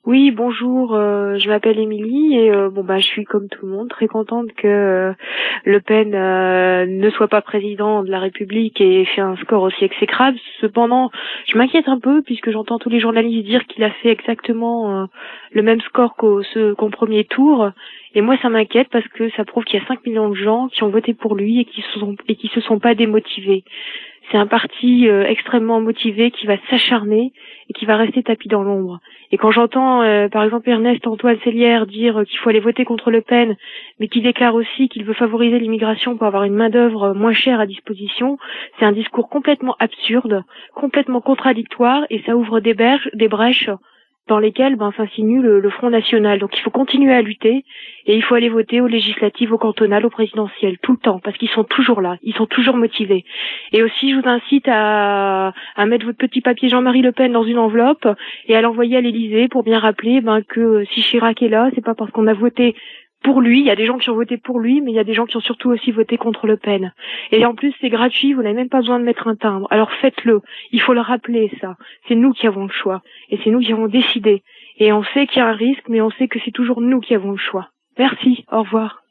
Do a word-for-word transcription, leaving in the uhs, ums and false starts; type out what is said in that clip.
Oui, bonjour, euh, je m'appelle Émilie et euh, bon bah je suis comme tout le monde très contente que euh, Le Pen euh, ne soit pas président de la République et ait fait un score aussi exécrable. Cependant, je m'inquiète un peu puisque j'entends tous les journalistes dire qu'il a fait exactement euh, le même score qu'au ce, qu'au premier tour. Et moi ça m'inquiète parce que ça prouve qu'il y a cinq millions de gens qui ont voté pour lui et qui se sont et qui se sont pas démotivés. C'est un parti euh, extrêmement motivé qui va s'acharner et qui va rester tapis dans l'ombre. Et quand j'entends, euh, par exemple, Ernest Antoine Seillière dire euh, qu'il faut aller voter contre Le Pen, mais qui déclare aussi qu'il veut favoriser l'immigration pour avoir une main-d'œuvre moins chère à disposition, c'est un discours complètement absurde, complètement contradictoire, et ça ouvre des, berges, des brèches dans lesquelles ben, s'insinue le, le Front National. Donc il faut continuer à lutter et il faut aller voter aux législatives, aux cantonales, aux présidentielles, tout le temps, parce qu'ils sont toujours là, ils sont toujours motivés. Et aussi, je vous incite à, à mettre votre petit papier Jean-Marie Le Pen dans une enveloppe et à l'envoyer à l'Élysée pour bien rappeler ben, que si Chirac est là, c'est pas parce qu'on a voté pour lui, il y a des gens qui ont voté pour lui, mais il y a des gens qui ont surtout aussi voté contre Le Pen. Et en plus, c'est gratuit, vous n'avez même pas besoin de mettre un timbre. Alors faites-le, il faut le rappeler ça. C'est nous qui avons le choix, et c'est nous qui avons décidé. Et on sait qu'il y a un risque, mais on sait que c'est toujours nous qui avons le choix. Merci, au revoir.